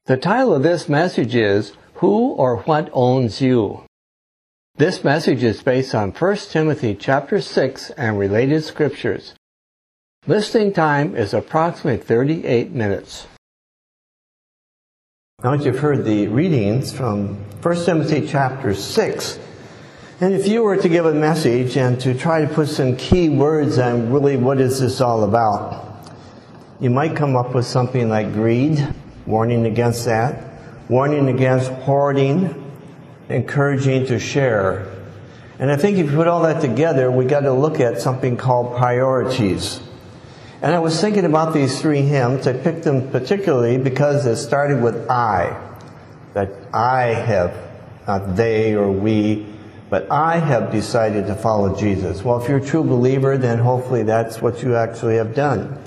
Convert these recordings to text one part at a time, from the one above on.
The title of this message is, Who or What Owns You? This message is based on 1 Timothy chapter 6 and related scriptures. Listening time is approximately 38 minutes. Now you've heard the readings from 1 Timothy chapter 6. And if you were to give a message and to try to put some key words on really what is this all about, you might come up with something like greed, warning against that, warning against hoarding, encouraging to share. And I think if you put all that together, we got to look at something called priorities. And I was thinking about these three hymns. I picked them particularly because it started with I. That I have, not they or we, but I have decided to follow Jesus. Well, if you're a true believer, then hopefully that's what you actually have done.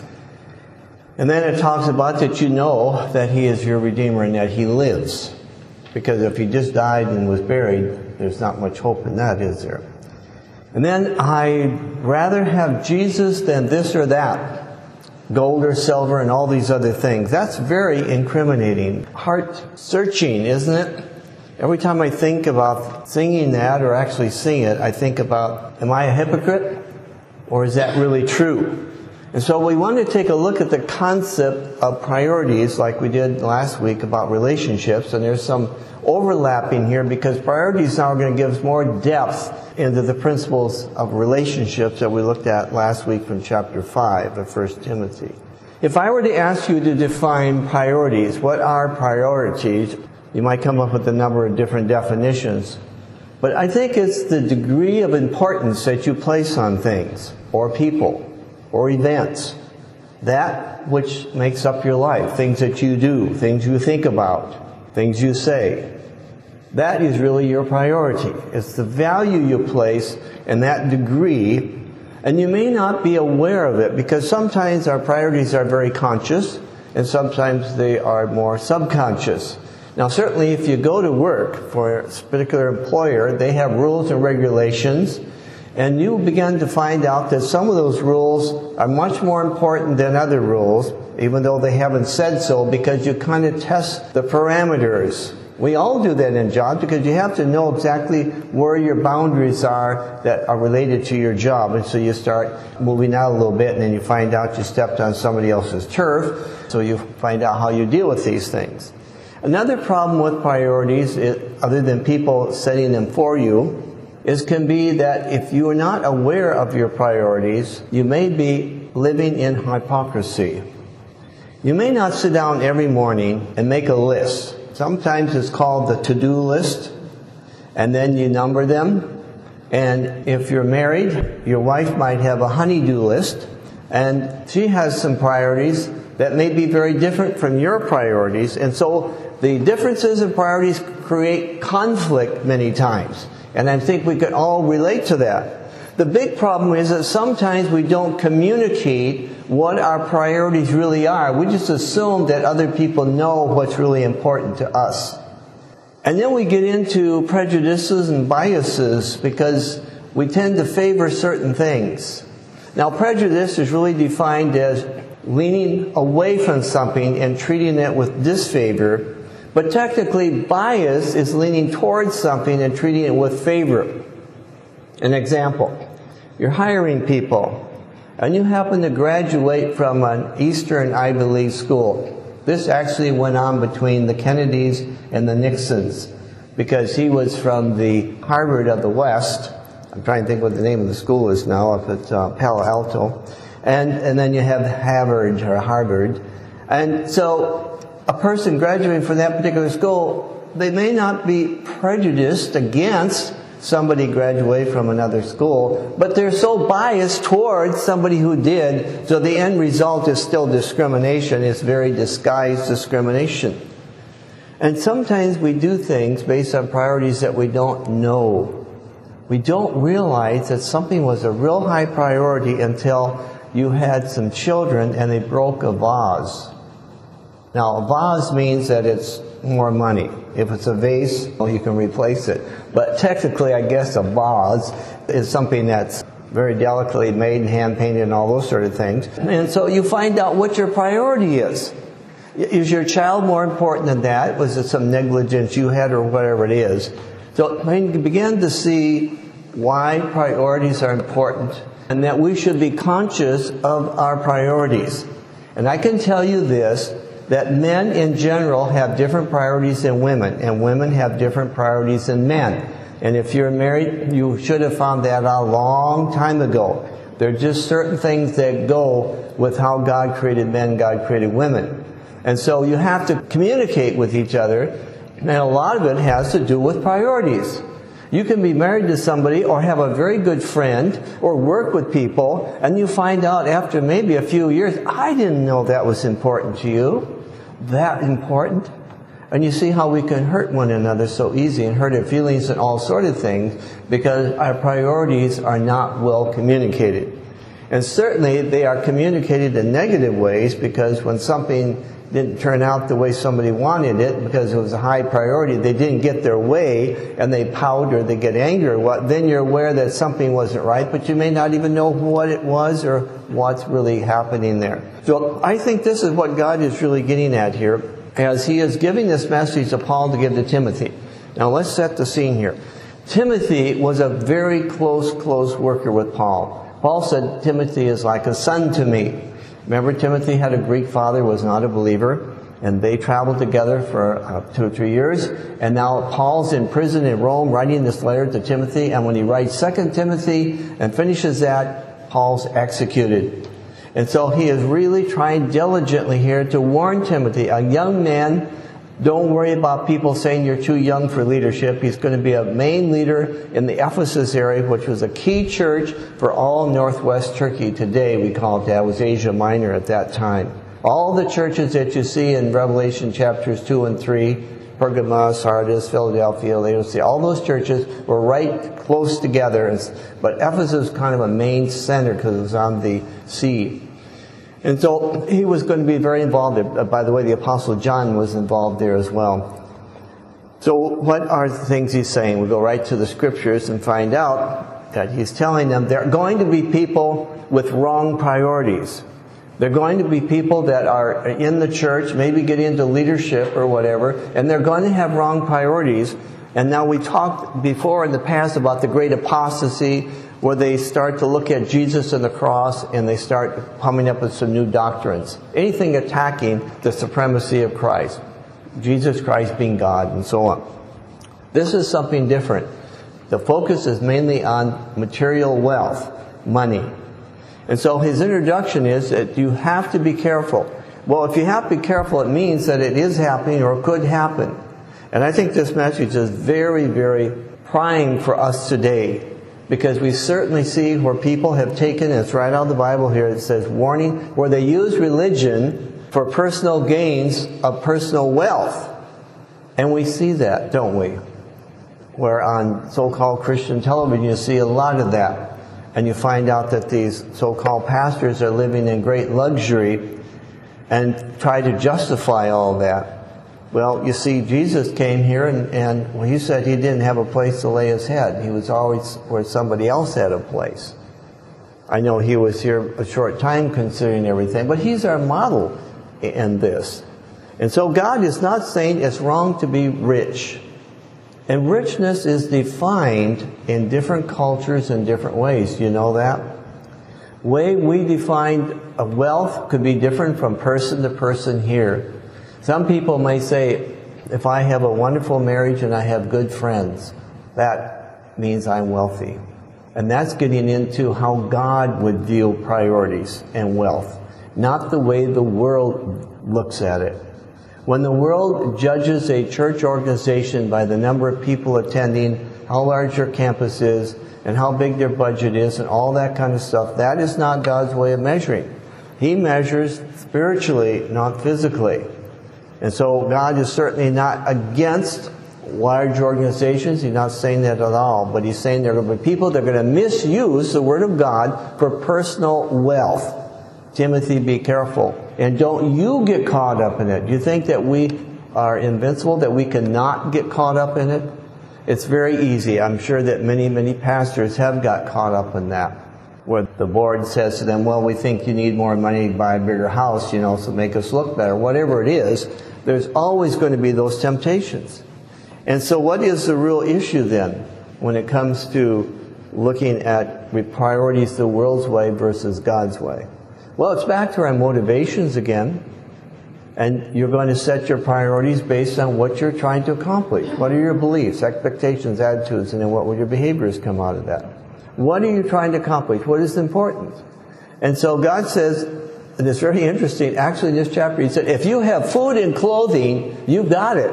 And then it talks about that you know that He is your Redeemer and that He lives. Because if He just died and was buried, there's not much hope in that, is there? And then I'd rather have Jesus than this or that. Gold or silver and all these other things. That's very incriminating. Heart-searching, isn't it? Every time I think about singing that or actually sing it, I think about, am I a hypocrite? Or is that really true? And so we want to take a look at the concept of priorities like we did last week about relationships. And there's some overlapping here because priorities now are going to give us more depth into the principles of relationships that we looked at last week from chapter 5 of 1 Timothy. If I were to ask you to define priorities, what are priorities? You might come up with a number of different definitions. But I think it's the degree of importance that you place on things or people or events. That which makes up your life. Things that you do, things you think about, things you say. That is really your priority. It's the value you place in that degree, and you may not be aware of it because sometimes our priorities are very conscious and sometimes they are more subconscious. Now certainly if you go to work for a particular employer, they have rules and regulations, and you begin to find out that some of those rules are much more important than other rules, even though they haven't said so, because you kind of test the parameters. We all do that in jobs because you have to know exactly where your boundaries are that are related to your job. And so you start moving out a little bit and then you find out you stepped on somebody else's turf. So you find out how you deal with these things. Another problem with priorities, other than people setting them for you, can be that if you are not aware of your priorities, you may be living in hypocrisy. You may not sit down every morning and make a list. Sometimes it's called the to-do list, and then you number them. And if you're married, your wife might have a honey-do list, and she has some priorities that may be very different from your priorities. And so the differences in priorities create conflict many times. And I think we can all relate to that. The big problem is that sometimes we don't communicate what our priorities really are. We just assume that other people know what's really important to us. And then we get into prejudices and biases because we tend to favor certain things. Now, prejudice is really defined as leaning away from something and treating it with disfavor. But technically, bias is leaning towards something and treating it with favor. An example, you're hiring people, and you happen to graduate from an Eastern Ivy League school. This actually went on between the Kennedys and the Nixons, because he was from the Harvard of the West. I'm trying to think what the name of the school is now, if it's Palo Alto. And then you have Harvard. And so a person graduating from that particular school, they may not be prejudiced against somebody graduate from another school, but they're so biased towards somebody who did, so the end result is still discrimination. It's very disguised discrimination. And sometimes we do things based on priorities that we don't know. We don't realize that something was a real high priority until you had some children and they broke a vase. Now, a vase means that it's more money. If it's a vase, well, you can replace it. But technically, I guess a vase is something that's very delicately made and hand-painted and all those sort of things. And so you find out what your priority is. Is your child more important than that? Was it some negligence you had or whatever it is? So I began to see why priorities are important and that we should be conscious of our priorities. And I can tell you this, that men in general have different priorities than women, and women have different priorities than men. And if you're married, you should have found that out a long time ago. There are just certain things that go with how God created men, God created women. And so you have to communicate with each other, and a lot of it has to do with priorities. You can be married to somebody or have a very good friend or work with people, and you find out after maybe a few years, I didn't know that was important to you. That important? And you see how we can hurt one another so easy and hurt our feelings and all sort of things because our priorities are not well communicated. And certainly they are communicated in negative ways because when something didn't turn out the way somebody wanted it because it was a high priority, they didn't get their way and they pout or they get angry or what, then you're aware that something wasn't right, but you may not even know what it was or what's really happening there. So I think this is what God is really getting at here as he is giving this message to Paul to give to Timothy. Now let's set the scene here. Timothy was a very close worker with Paul. Paul said, Timothy is like a son to me. Remember, Timothy had a Greek father, was not a believer, and they traveled together for 2 or 3 years. And now Paul's in prison in Rome writing this letter to Timothy, and when he writes 2 Timothy and finishes that, Paul's executed. And so he is really trying diligently here to warn Timothy, a young man. Don't worry about people saying you're too young for leadership. He's going to be a main leader in the Ephesus area, which was a key church for all northwest Turkey. Today we call it that. It was Asia Minor at that time. All the churches that you see in Revelation chapters 2 and 3, Pergamos, Sardis, Philadelphia, Laodicea, all those churches were right close together. But Ephesus was kind of a main center because it was on the sea. And so he was going to be very involved. By the way, the Apostle John was involved there as well. So what are the things he's saying? We go right to the scriptures and find out that he's telling them there are going to be people with wrong priorities. They're going to be people that are in the church, maybe get into leadership or whatever, and they're going to have wrong priorities. And now we talked before in the past about the great apostasy, where they start to look at Jesus and the cross and they start coming up with some new doctrines. Anything attacking the supremacy of Christ. Jesus Christ being God and so on. This is something different. The focus is mainly on material wealth, money. And so his introduction is that you have to be careful. Well, if you have to be careful, it means that it is happening or could happen. And I think this message is very, very prime for us today. Because we certainly see where people have taken, it's right out of the Bible here, it says warning, where they use religion for personal gains of personal wealth. And we see that, don't we? Where on so-called Christian television you see a lot of that. And you find out that these so-called pastors are living in great luxury and try to justify all that. Well, you see, Jesus came here and he said he didn't have a place to lay his head. He was always where somebody else had a place. I know he was here a short time considering everything, but he's our model in this. And so God is not saying it's wrong to be rich. And richness is defined in different cultures in different ways. You know that? The way we define wealth could be different from person to person here. Some people may say, if I have a wonderful marriage and I have good friends, that means I'm wealthy. And that's getting into how God would view priorities and wealth, not the way the world looks at it. When the world judges a church organization by the number of people attending, how large their campus is, and how big their budget is, and all that kind of stuff, that is not God's way of measuring. He measures spiritually, not physically. And so God is certainly not against large organizations. He's not saying that at all. But he's saying there are going to be people that are going to misuse the Word of God for personal wealth. Timothy, be careful. And don't you get caught up in it. Do you think that we are invincible, that we cannot get caught up in it? It's very easy. I'm sure that many pastors have got caught up in that. where the board says to them, well, we think you need more money to buy a bigger house, so make us look better. Whatever it is, there's always going to be those temptations. And so what is the real issue then when it comes to looking at priorities the world's way versus God's way? Well, it's back to our motivations again. And you're going to set your priorities based on what you're trying to accomplish. What are your beliefs, expectations, attitudes, and then what will your behaviors come out of that? What are you trying to accomplish? What is important? And so God says, and it's very interesting, actually in this chapter, He said, if you have food and clothing, you've got it.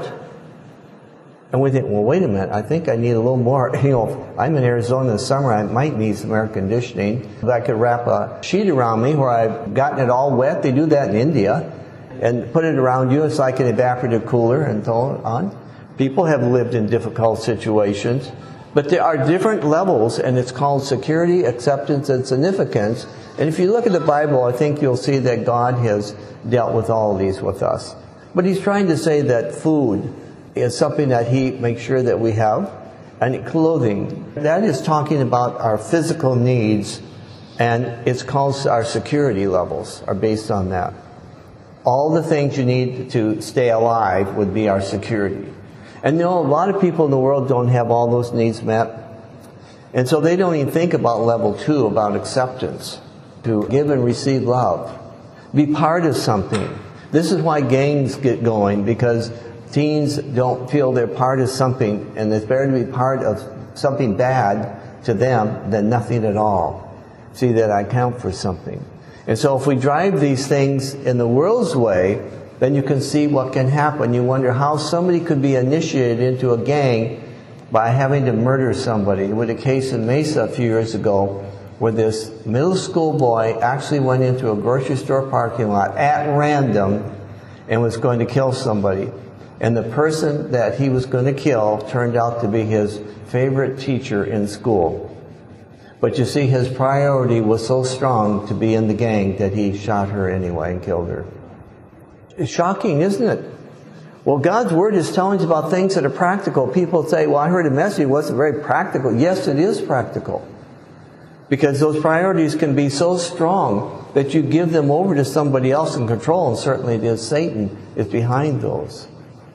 And we think, well, wait a minute, I think I need a little more. I'm in Arizona in the summer, I might need some air conditioning. If I could wrap a sheet around me where I've gotten it all wet, they do that in India, and put it around you. It's like an evaporative cooler and so on. People have lived in difficult situations, but there are different levels, and it's called security, acceptance, and significance. And if you look at the Bible, I think you'll see that God has dealt with all of these with us. But He's trying to say that food is something that He makes sure that we have, and clothing. That is talking about our physical needs, and it's called our security levels are based on that. All the things you need to stay alive would be our security. And a lot of people in the world don't have all those needs met. And so they don't even think about level 2, about acceptance. To give and receive love. Be part of something. This is why gangs get going, because teens don't feel they're part of something, and it's better to be part of something bad to them than nothing at all. See that I count for something. And so if we drive these things in the world's way, then you can see what can happen. You wonder how somebody could be initiated into a gang by having to murder somebody. There was a case in Mesa a few years ago where this middle school boy actually went into a grocery store parking lot at random and was going to kill somebody. And the person that he was going to kill turned out to be his favorite teacher in school. But you see, his priority was so strong to be in the gang that he shot her anyway and killed her. It's shocking, isn't it? Well, God's Word is telling us about things that are practical. People say, well, I heard a message, it wasn't very practical. Yes, it is practical. Because those priorities can be so strong that you give them over to somebody else in control, and certainly it is Satan is behind those.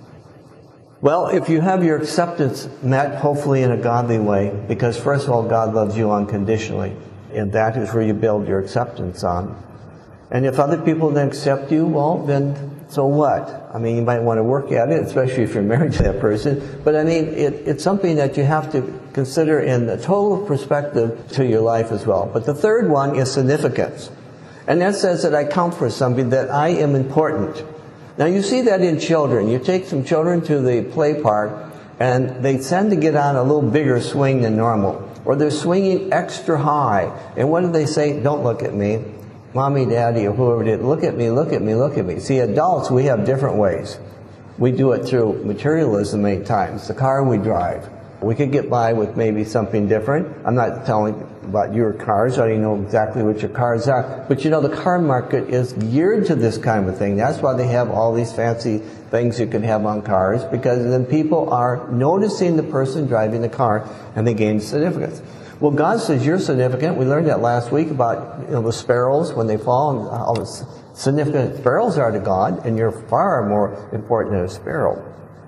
Well, if you have your acceptance met, hopefully in a godly way, because first of all, God loves you unconditionally, and that is where you build your acceptance on. And if other people don't accept you, well, then so what? I mean, you might want to work at it, especially if you're married to that person. But I mean, it's something that you have to consider in the total perspective to your life as well. But the third one is significance. And that says that I count for something, that I am important. Now you see that in children. You take some children to the play park and they tend to get on a little bigger swing than normal. Or they're swinging extra high. And what do they say? Don't look at me. Mommy, Daddy, or whoever did, look at me, look at me, look at me. See, adults, we have different ways. We do it through materialism many times. The car we drive. We could get by with maybe something different. I'm not telling about your cars. I don't know exactly what your cars are. But you know, the car market is geared to this kind of thing. That's why they have all these fancy things you can have on cars, because then people are noticing the person driving the car and they gain significance. Well, God says you're significant. We learned that last week about the sparrows when they fall, and how significant sparrows are to God, and you're far more important than a sparrow.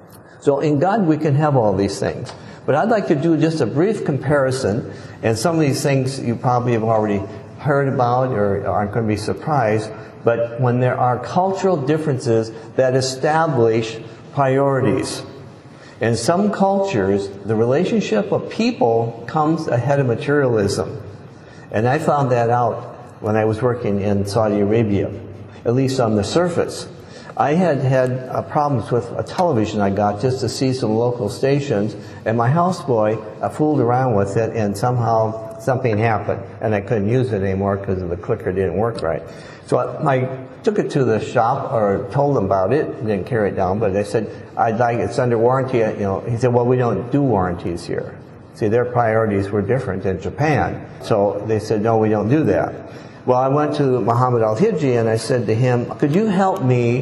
So in God we can have all these things. But I'd like to do just a brief comparison, and some of these things you probably have already heard about or aren't going to be surprised, but when there are cultural differences that establish priorities. In some cultures, the relationship of people comes ahead of materialism. And I found that out when I was working in Saudi Arabia, at least on the surface. I had problems with a television I got just to see some local stations, and my houseboy fooled around with it, and somehow something happened, and I couldn't use it anymore because the clicker didn't work right. So I took it to the shop, or told them about it, didn't carry it down, but they said, I'd like it's under warranty. He said, well, we don't do warranties here. See, their priorities were different in Japan. So they said, no, we don't do that. Well, I went to Muhammad Al-Hijri and I said to him, could you help me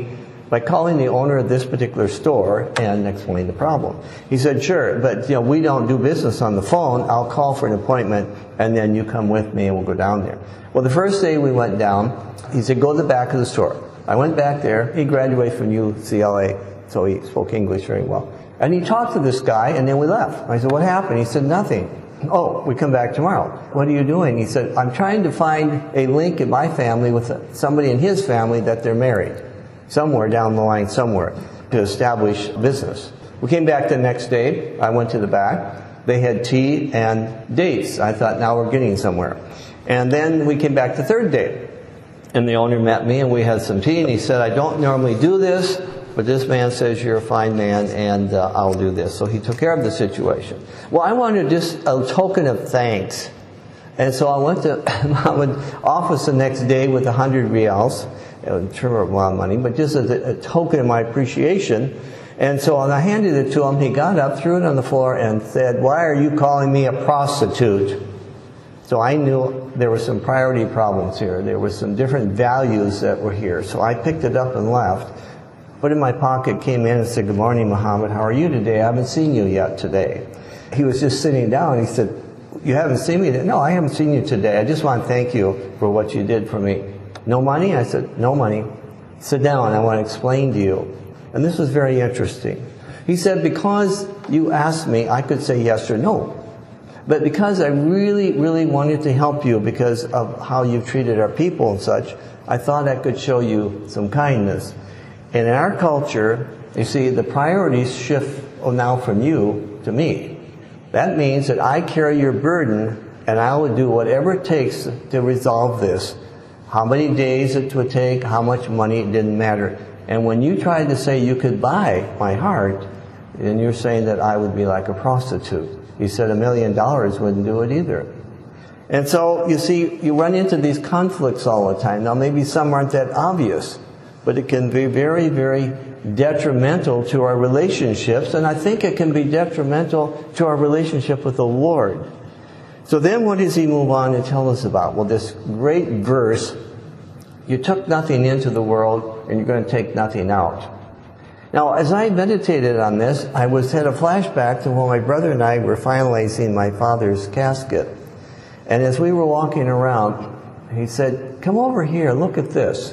by calling the owner of this particular store and explain the problem. He said, sure, but we don't do business on the phone. I'll call for an appointment, and then you come with me and we'll go down there. Well, the first day we went down, he said, go to the back of the store. I went back there. He graduated from UCLA, so he spoke English very well. And he talked to this guy, and then we left. I said, what happened? He said, nothing. Oh, we come back tomorrow. What are you doing? He said, I'm trying to find a link in my family with somebody in his family that they're married. Somewhere down the line, somewhere, to establish business. We came back the next day. I went to the back. They had tea and dates. I thought, now we're getting somewhere. And then we came back the third day. And the owner met me, and we had some tea, and he said, I don't normally do this, but this man says you're a fine man, and I'll do this. So he took care of the situation. Well, I wanted just a token of thanks. And so I went to Muhammad's office the next day with 100 riyals. It was a lot of money, but just as a token of my appreciation. And so when I handed it to him, he got up, threw it on the floor, and said, why are you calling me a prostitute? So I knew there were some priority problems here. There were some different values that were here. So I picked it up and left. Put it in my pocket, came in and said, good morning, Muhammad. How are you today? I haven't seen you yet today. He was just sitting down. He said, you haven't seen me? No, I haven't seen you today. I just want to thank you for what you did for me. No money? I said, no money. Sit down. I want to explain to you. And this was very interesting. He said, because you asked me, I could say yes or no. But because I really, really wanted to help you because of how you've treated our people and such, I thought I could show you some kindness. And in our culture, you see, the priorities shift now from you to me. That means that I carry your burden, and I will do whatever it takes to resolve this. How many days it would take, how much money, it didn't matter. And when you tried to say you could buy my heart, then you're saying that I would be like a prostitute. You said $1 million wouldn't do it either. And so, you see, you run into these conflicts all the time. Now, maybe some aren't that obvious, but it can be very, very detrimental to our relationships. And I think it can be detrimental to our relationship with the Lord. So then what does he move on and tell us about? Well, this great verse, you took nothing into the world and you're going to take nothing out. Now, as I meditated on this, I had a flashback to when my brother and I were finalizing my father's casket. And as we were walking around, he said, come over here, look at this.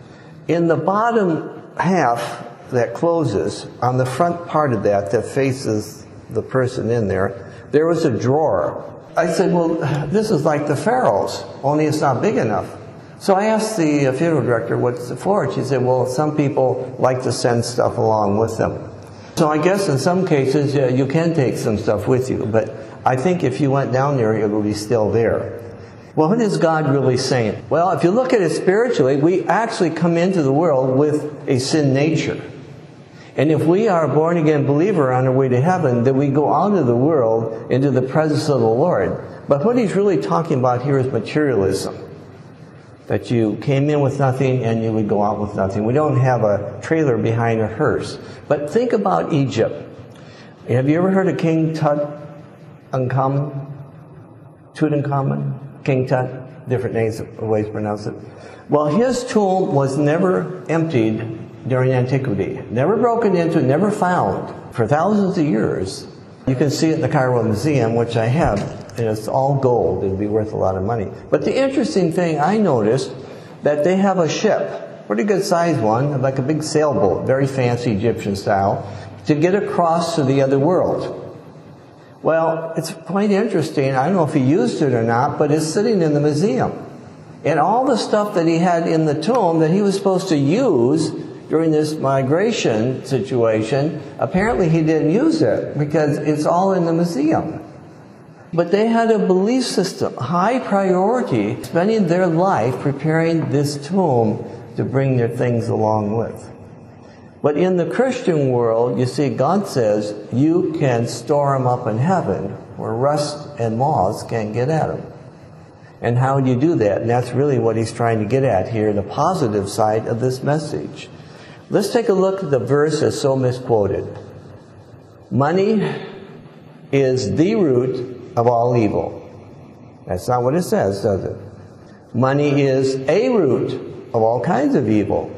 In the bottom half that closes, on the front part of that faces the person in there, there was a drawer. I said, well, this is like the Pharaoh's, only it's not big enough. So I asked the funeral director what's it for. She said, well, some people like to send stuff along with them. So I guess in some cases you can take some stuff with you, but I think if you went down there, it would be still there. Well, what is God really saying? Well, if you look at it spiritually, we actually come into the world with a sin nature. And if we are a born-again believer on our way to heaven, then we go out of the world into the presence of the Lord. But what he's really talking about here is materialism. That you came in with nothing and you would go out with nothing. We don't have a trailer behind a hearse. But think about Egypt. Have you ever heard of King Tutankhamun? King Tut? Different names, ways to pronounce it. Well, his tomb was never emptied during antiquity. Never broken into, never found. For thousands of years. You can see it in the Cairo Museum, which I have, and it's all gold. It would be worth a lot of money. But the interesting thing I noticed, that they have a ship, pretty good sized one, like a big sailboat, very fancy Egyptian style, to get across to the other world. Well, it's quite interesting. I don't know if he used it or not, but it's sitting in the museum. And all the stuff that he had in the tomb that he was supposed to use during this migration situation, apparently he didn't use it because it's all in the museum. But they had a belief system, high priority, spending their life preparing this tomb to bring their things along with. But in the Christian world, you see, God says you can store them up in heaven where rust and moths can't get at them. And how do you do that? And that's really what he's trying to get at here, the positive side of this message. Let's take a look at the verse that's so misquoted. Money is the root of all evil. That's not what it says, does it? Money is a root of all kinds of evil.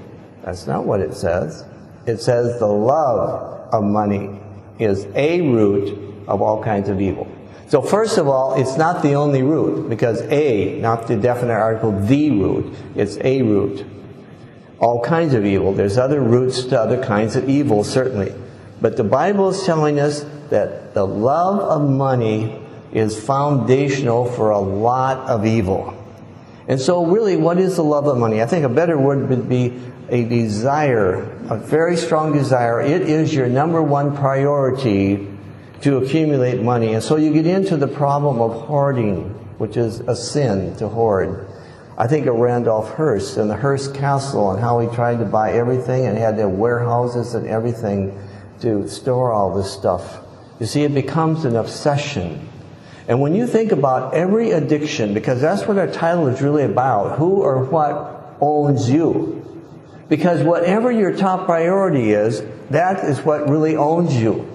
That's not what it says. It says the love of money is a root of all kinds of evil. So first of all, it's not the only root, because a, not the definite article, the root, it's a root. All kinds of evil. There's other roots to other kinds of evil, certainly. But the Bible is telling us that the love of money is foundational for a lot of evil. And so really, what is the love of money? I think a better word would be a desire, a very strong desire. It is your number one priority to accumulate money. And so you get into the problem of hoarding, which is a sin to hoard. I think of Randolph Hearst and the Hearst Castle and how he tried to buy everything and had their warehouses and everything to store all this stuff. You see, it becomes an obsession. And when you think about every addiction, because that's what our title is really about, who or what owns you? Because whatever your top priority is, that is what really owns you.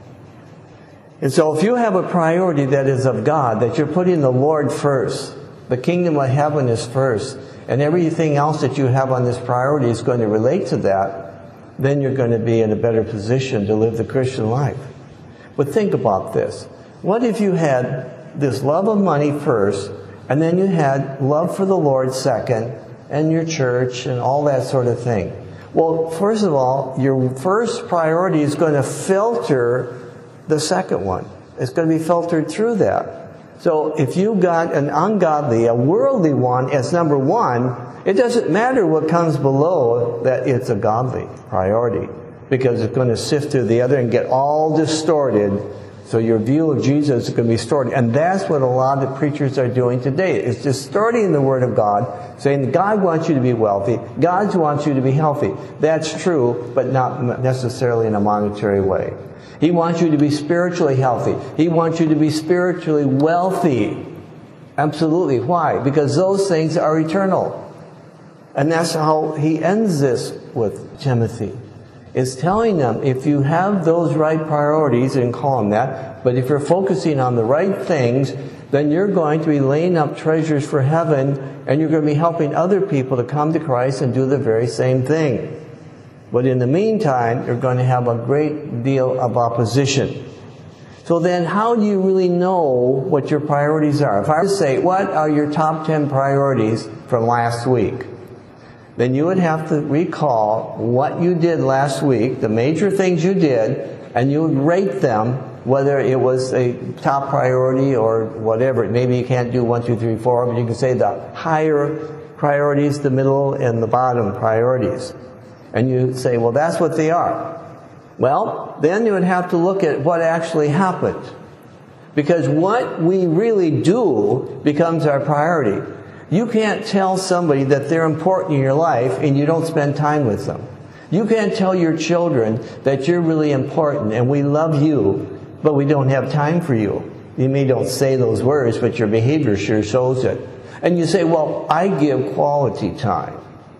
And so if you have a priority that is of God, that you're putting the Lord first, the kingdom of heaven is first, and everything else that you have on this priority is going to relate to that, then you're going to be in a better position to live the Christian life. But think about this. What if you had this love of money first, and then you had love for the Lord second, and your church, and all that sort of thing? Well, first of all, your first priority is going to filter the second one. It's going to be filtered through that. So if you got an ungodly, a worldly one as number one, it doesn't matter what comes below that, it's a godly priority, because it's going to sift through the other and get all distorted. So your view of Jesus is going to be distorted. And that's what a lot of preachers are doing today. It's distorting the Word of God, saying God wants you to be wealthy, God wants you to be healthy. That's true, but not necessarily in a monetary way. He wants you to be spiritually healthy. He wants you to be spiritually wealthy. Absolutely. Why? Because those things are eternal. And that's how he ends this with Timothy. Is telling them, if you have those right priorities, and call them that, but if you're focusing on the right things, then you're going to be laying up treasures for heaven, and you're going to be helping other people to come to Christ and do the very same thing. But in the meantime, you're going to have a great deal of opposition. So then, how do you really know what your priorities are? If I were to say, what are your top 10 priorities from last week? Then you would have to recall what you did last week, the major things you did, and you would rate them, whether it was a top priority or whatever. Maybe you can't do 1, 2, 3, 4, but you can say the higher priorities, the middle, and the bottom priorities. And you say, well, that's what they are. Well, then you would have to look at what actually happened. Because what we really do becomes our priority. You can't tell somebody that they're important in your life and you don't spend time with them. You can't tell your children that you're really important and we love you, but we don't have time for you. You may don't say those words, but your behavior sure shows it. And you say, well, I give quality time.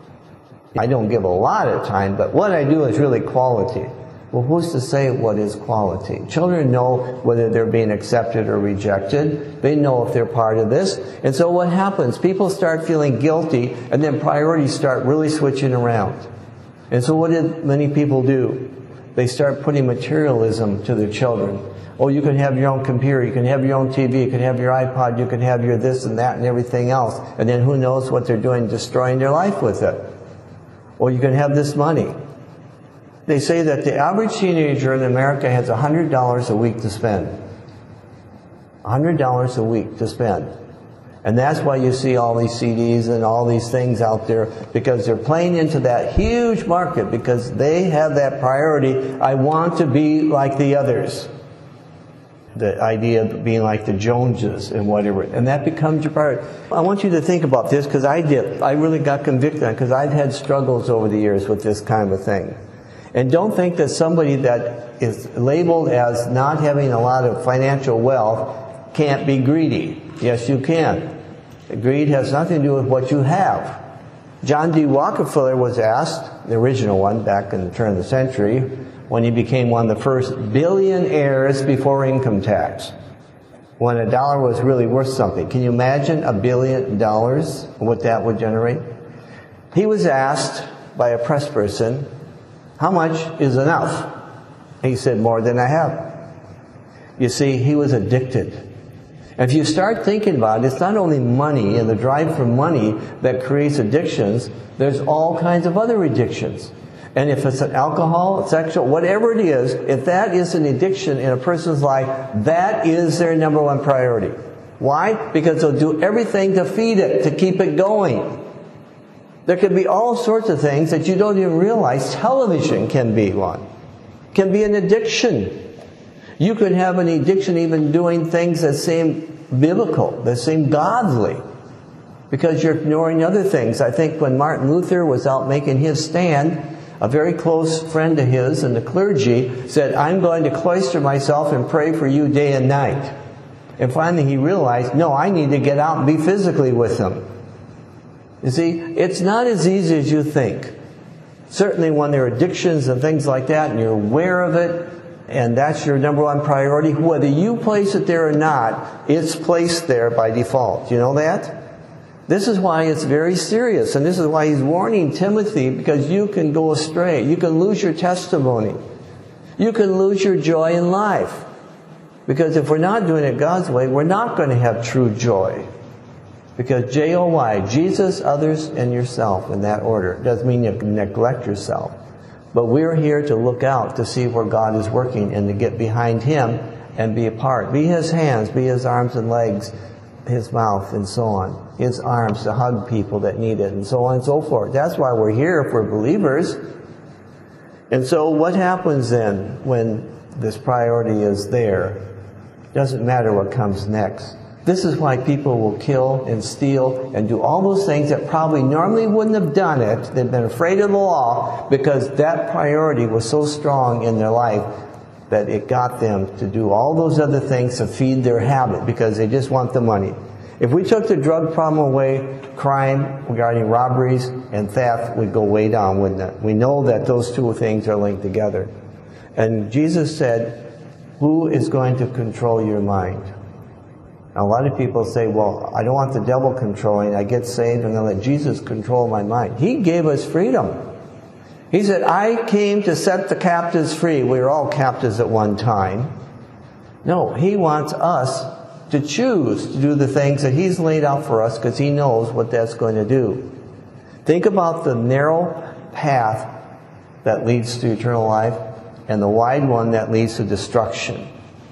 I don't give a lot of time, but what I do is really quality. Well, who's to say what is quality? Children know whether they're being accepted or rejected. They know if they're part of this. And so what happens? People start feeling guilty, and then priorities start really switching around. And so what did many people do? They start putting materialism to their children. Oh, you can have your own computer, you can have your own TV, you can have your iPod, you can have your this and that and everything else. And then who knows what they're doing, destroying their life with it. Or you can have this money. They say that the average teenager in America has $100 a week to spend. $100 a week to spend. And that's why you see all these CDs and all these things out there, because they're playing into that huge market, because they have that priority, I want to be like the others. The idea of being like the Joneses and whatever. And that becomes your priority. I want you to think about this, because I did. I really got convicted on it, because I've had struggles over the years with this kind of a thing. And don't think that somebody that is labeled as not having a lot of financial wealth can't be greedy. Yes, you can. Greed has nothing to do with what you have. John D. Rockefeller was asked, the original one back in the turn of the century, when he became one of the first billionaires before income tax, when a dollar was really worth something. Can you imagine $1 billion, what that would generate? He was asked, by a press person, how much is enough? He said, more than I have. You see, he was addicted. And if you start thinking about it, it's not only money and the drive for money that creates addictions, there's all kinds of other addictions. And if it's an alcohol, sexual, whatever it is, if that is an addiction in a person's life, that is their number one priority. Why? Because they'll do everything to feed it, to keep it going. There can be all sorts of things that you don't even realize. Television can be one. Can be an addiction. You could have an addiction even doing things that seem biblical, that seem godly, because you're ignoring other things. I think when Martin Luther was out making his stand, a very close friend of his in the clergy said, I'm going to cloister myself and pray for you day and night. And finally he realized, no, I need to get out and be physically with them. You see, it's not as easy as you think. Certainly when there are addictions and things like that, and you're aware of it, and that's your number one priority, whether you place it there or not, it's placed there by default. You know that? This is why it's very serious, and this is why he's warning Timothy, because you can go astray. You can lose your testimony. You can lose your joy in life. Because if we're not doing it God's way, we're not going to have true joy. Because J-O-Y, Jesus, others, and yourself, in that order. It doesn't mean you neglect yourself. But we're here to look out to see where God is working and to get behind Him and be a part. Be His hands, be His arms and legs, His mouth, and so on. His arms to hug people that need it, and so on and so forth. That's why we're here if we're believers. And so what happens then when this priority is there? Doesn't matter what comes next. This is why people will kill and steal and do all those things that probably normally wouldn't have done it. They've been afraid of the law because that priority was so strong in their life that it got them to do all those other things to feed their habit because they just want the money. If we took the drug problem away, crime regarding robberies and theft would go way down, wouldn't it? We know that those two things are linked together. And Jesus said, who is going to control your mind? Now, a lot of people say, well, I don't want the devil controlling. I get saved and I let Jesus control my mind. He gave us freedom. He said, I came to set the captives free. We were all captives at one time. No, He wants us to choose to do the things that He's laid out for us because He knows what that's going to do. Think about the narrow path that leads to eternal life and the wide one that leads to destruction.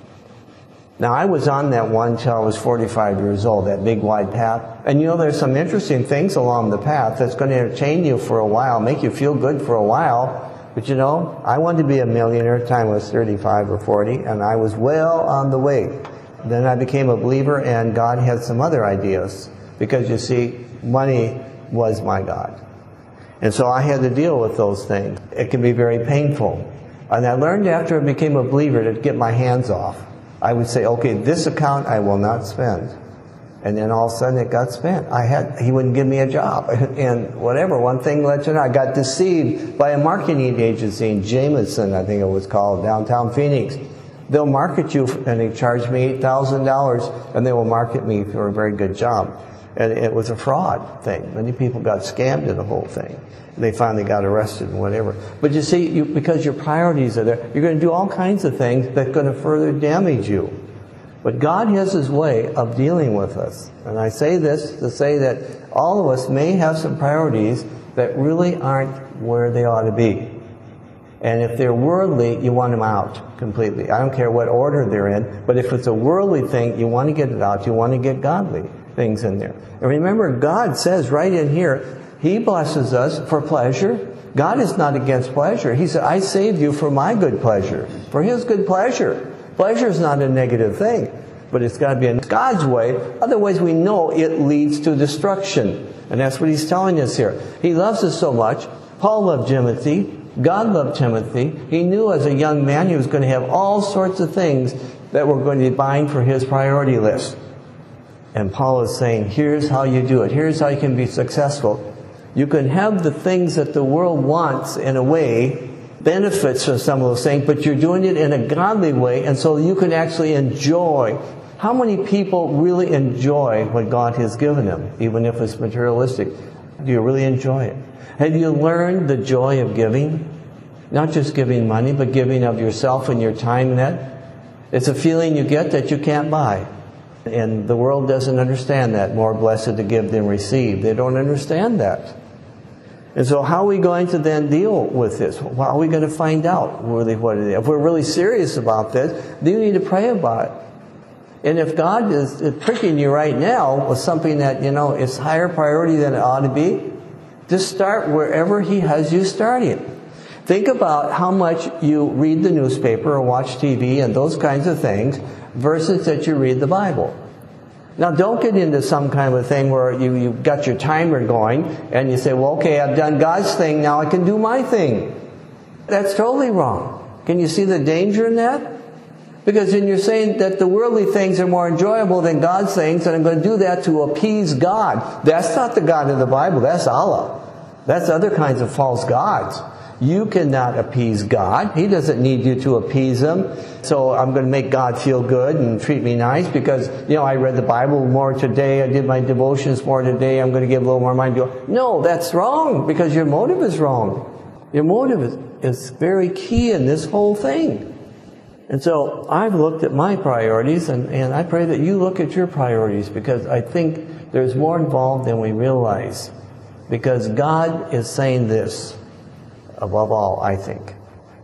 Now, I was on that one until I was 45 years old, that big wide path. And you know, there's some interesting things along the path that's going to entertain you for a while, make you feel good for a while. But you know, I wanted to be a millionaire at the time I was 35 or 40, and I was well on the way. Then I became a believer, and God had some other ideas. Because you see, money was my God. And so I had to deal with those things. It can be very painful. And I learned after I became a believer to get my hands off. I would say, okay, this account I will not spend. And then all of a sudden it got spent. He wouldn't give me a job. And whatever, one thing led to another. I got deceived by a marketing agency in Jameson, I think it was called, downtown Phoenix. They'll market you, and they charge me $8,000, and they will market me for a very good job. And it was a fraud thing. Many people got scammed in the whole thing. They finally got arrested and whatever. But you see, because your priorities are there, you're going to do all kinds of things that are going to further damage you. But God has His way of dealing with us. And I say this to say that all of us may have some priorities that really aren't where they ought to be. And if they're worldly, you want them out completely. I don't care what order they're in, but if it's a worldly thing, you want to get it out. You want to get godly things in there. And remember, God says right in here, He blesses us for pleasure. God is not against pleasure. He said, I saved you for my good pleasure, for His good pleasure. Pleasure is not a negative thing, but it's got to be in God's way. Otherwise, we know it leads to destruction. And that's what He's telling us here. He loves us so much. Paul loved Timothy. God loved Timothy. He knew as a young man he was going to have all sorts of things that were going to be vying for his priority list. And Paul is saying, here's how you do it. Here's how you can be successful. You can have the things that the world wants in a way, benefits from some of those things, but you're doing it in a godly way, and so you can actually enjoy. How many people really enjoy what God has given them, even if it's materialistic? Do you really enjoy it? Have you learned the joy of giving? Not just giving money, but giving of yourself and your time in that. It's a feeling you get that you can't buy. And the world doesn't understand that. More blessed to give than receive. They don't understand that. And so how are we going to then deal with this? How are we going to find out really what it is? If we're really serious about this, then you need to pray about it. And if God is pricking you right now with something that, is higher priority than it ought to be, just start wherever He has you starting. Think about how much you read the newspaper or watch TV and those kinds of things versus that you read the Bible. Now, don't get into some kind of a thing where you've got your timer going and you say, well, okay, I've done God's thing, now I can do my thing. That's totally wrong. Can you see the danger in that? Because then you're saying that the worldly things are more enjoyable than God's things, and I'm going to do that to appease God. That's not the God of the Bible. That's Allah. That's other kinds of false gods. You cannot appease God. He doesn't need you to appease Him. So I'm going to make God feel good and treat me nice because, I read the Bible more today. I did my devotions more today. I'm going to give a little more mind to it. No, that's wrong because your motive is wrong. Your motive is very key in this whole thing. And so I've looked at my priorities, and I pray that you look at your priorities, because I think there's more involved than we realize. Because God is saying this, above all, I think.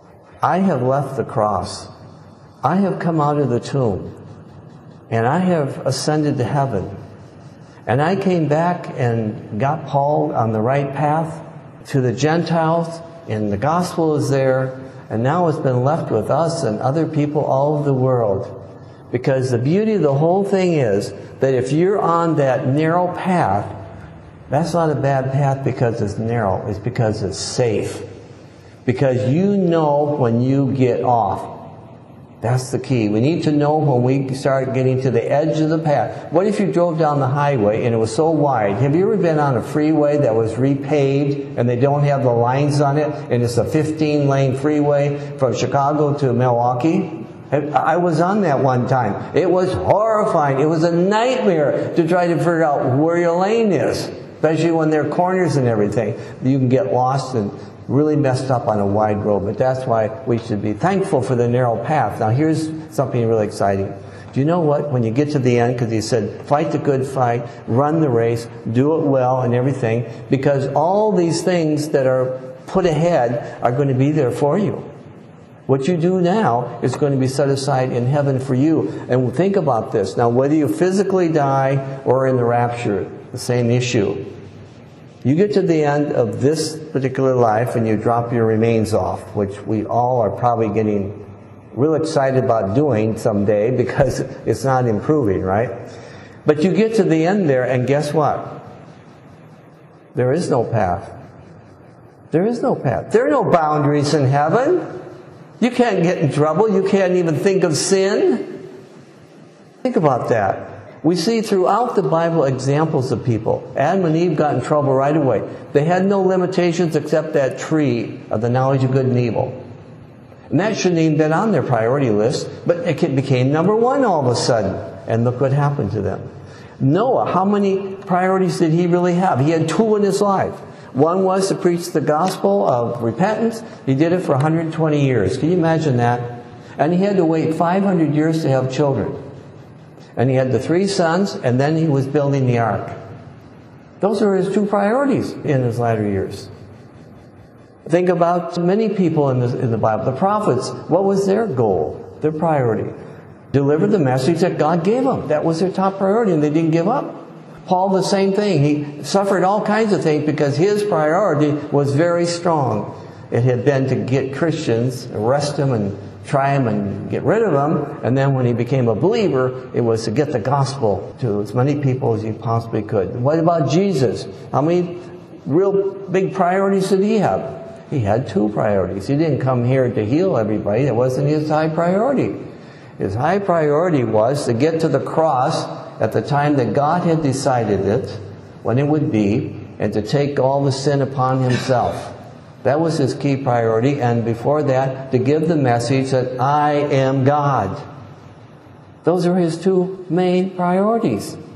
I have left the cross. I have come out of the tomb. And I have ascended to heaven. And I came back and got Paul on the right path to the Gentiles, and the gospel is there. And now it's been left with us and other people all over the world. Because the beauty of the whole thing is that if you're on that narrow path, that's not a bad path because it's narrow. It's because it's safe. Because you know when you get off. That's the key. We need to know when we start getting to the edge of the path. What if you drove down the highway and it was so wide? Have you ever been on a freeway that was repaved and they don't have the lines on it and it's a 15-lane freeway from Chicago to Milwaukee? I was on that one time. It was horrifying. It was a nightmare to try to figure out where your lane is, especially when there are corners and everything. You can get lost and really messed up on a wide road. But that's why we should be thankful for the narrow path. Now here's something really exciting. Do you know what? When you get to the end, because He said, fight the good fight, run the race, do it well and everything, because all these things that are put ahead are going to be there for you. What you do now is going to be set aside in heaven for you. And think about this. Now, whether you physically die or in the rapture, the same issue. You get to the end of this particular life and you drop your remains off, which we all are probably getting real excited about doing someday because it's not improving, right? But you get to the end there and guess what? There is no path. There is no path. There are no boundaries in heaven. You can't get in trouble. You can't even think of sin. Think about that. We see throughout the Bible examples of people. Adam and Eve got in trouble right away. They had no limitations except that tree of the knowledge of good and evil. And that shouldn't even been on their priority list, but it became number one all of a sudden. And look what happened to them. Noah, how many priorities did he really have? He had two in his life. One was to preach the gospel of repentance. He did it for 120 years. Can you imagine that? And he had to wait 500 years to have children. And he had the 3 sons, and then he was building the ark. Those are his 2 priorities in his latter years. Think about many people in the Bible. The prophets, what was their goal, their priority? Deliver the message that God gave them. That was their top priority, and they didn't give up. Paul, the same thing. He suffered all kinds of things because his priority was very strong. It had been to get Christians, arrest them, and try him and get rid of him. And then when he became a believer, it was to get the gospel to as many people as he possibly could. What about Jesus? How many real big priorities did he have? He had 2 priorities. He didn't come here to heal everybody. That wasn't his high priority. His high priority was to get to the cross at the time that God had decided it, when it would be, and to take all the sin upon Himself. That was his key priority, and before that, to give the message that I am God. Those are his 2 main priorities.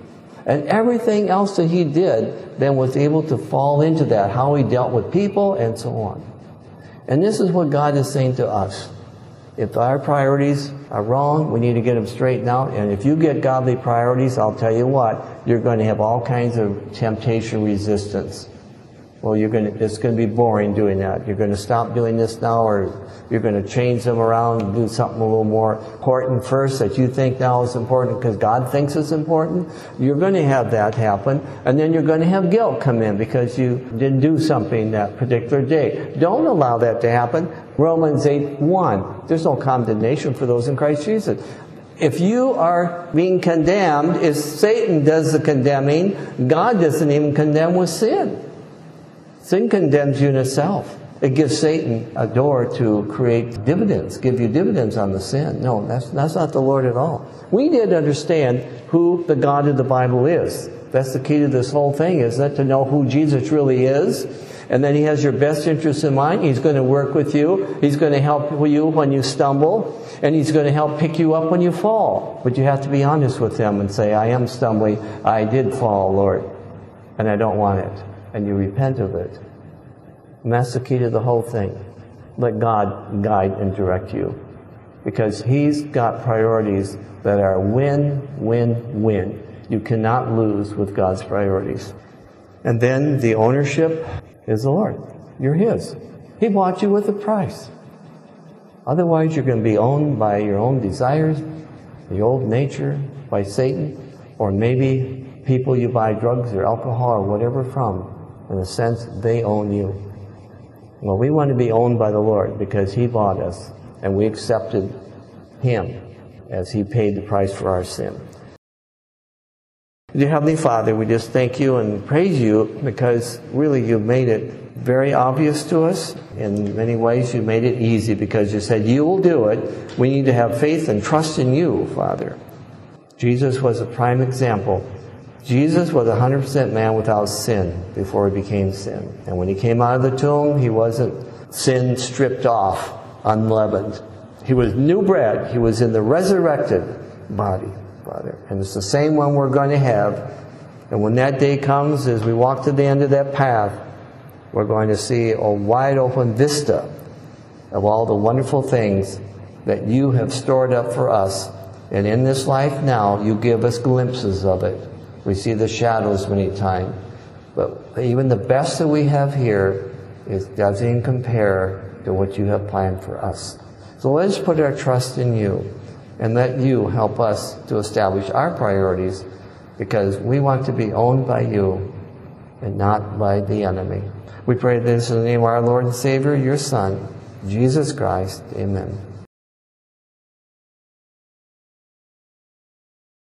And everything else that he did then was able to fall into that, how he dealt with people and so on. And this is what God is saying to us. If our priorities are wrong, we need to get them straightened out. And if you get godly priorities, I'll tell you what, you're going to have all kinds of temptation resistance. Well, it's going to be boring doing that. You're going to stop doing this now, or you're going to change them around and do something a little more important first that you think now is important because God thinks it's important. You're going to have that happen. And then you're going to have guilt come in because you didn't do something that particular day. Don't allow that to happen. Romans 8:1. There's no condemnation for those in Christ Jesus. If you are being condemned, if Satan does the condemning, God doesn't even condemn with sin. Sin condemns you in itself. It gives Satan a door to create dividends, give you dividends on the sin. No, that's not the Lord at all. We need to understand who the God of the Bible is. That's the key to this whole thing, isn't it? To know who Jesus really is. And then he has your best interests in mind. He's going to work with you. He's going to help you when you stumble. And he's going to help pick you up when you fall. But you have to be honest with him and say, I am stumbling. I did fall, Lord. And I don't want it. And you repent of it. And that's the key to the whole thing. Let God guide and direct you. Because he's got priorities that are win, win, win. You cannot lose with God's priorities. And then the ownership is the Lord. You're his. He bought you with a price. Otherwise, you're going to be owned by your own desires, the old nature, by Satan, or maybe people you buy drugs or alcohol or whatever from. In a sense, they own you. Well, we want to be owned by the Lord because he bought us and we accepted him as he paid the price for our sin. Dear Heavenly Father, we just thank you and praise you because really you've made it very obvious to us. In many ways you made it easy because you said you will do it. We need to have faith and trust in you, Father. Jesus was a prime example. Jesus was 100% man without sin before he became sin. And when he came out of the tomb, he wasn't sin stripped off, unleavened. He was new bread. He was in the resurrected body, Father. And it's the same one we're going to have. And when that day comes, as we walk to the end of that path, we're going to see a wide open vista of all the wonderful things that you have stored up for us. And in this life now, you give us glimpses of it. We see the shadows many times. But even the best that we have here doesn't even compare to what you have planned for us. So let us put our trust in you and let you help us to establish our priorities because we want to be owned by you and not by the enemy. We pray this in the name of our Lord and Savior, your Son, Jesus Christ. Amen.